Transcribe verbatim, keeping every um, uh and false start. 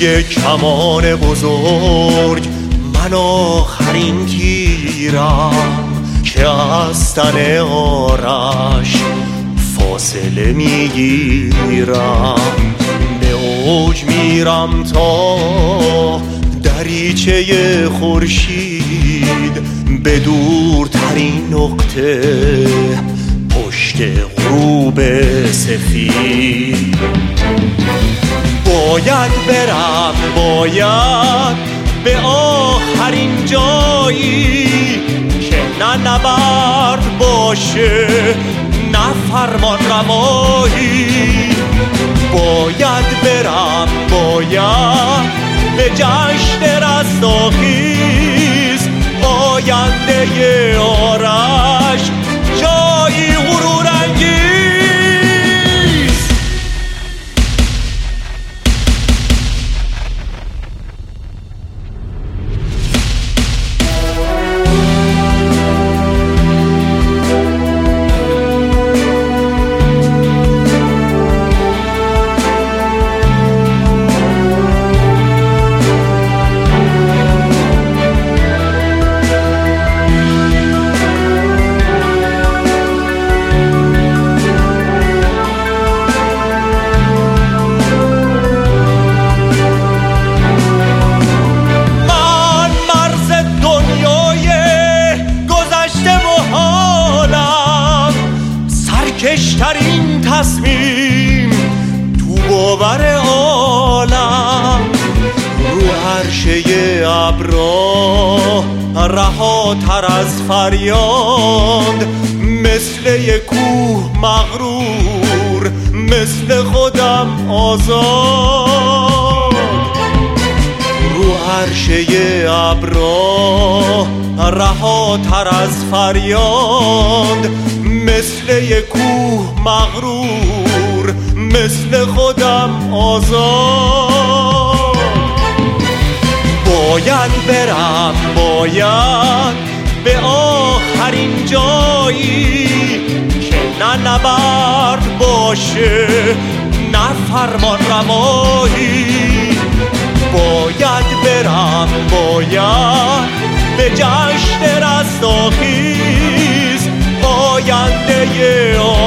توی کمان بزرگ من آخرین تیرم که از تن آرش فاصله میگیرم. به اوج میرم تا دریچه خورشید، به دورترین نقطه پشت غروب سفید. باید برم، باید به آخرین جایی که نه نبرد باشه نه فرمان روایی. باید برم، باید به جشن رستاخیز آینده آرش جایی غرور انگیز. کشترین تصمیم تو باور عالم، رو عرشه ابرا رهاتر از فریاد، مثل یک کوه مغرور، مثل خودم آزاد. رو عرشه ابرا رهاتر از فریاد، مثل یک کوه مغرور، مثل خودم آزاد. باید برم، باید به آخرین جایی که نه نبرد باشه نه فرمان روایی. باید برم، باید به جشن رستاخیز آینده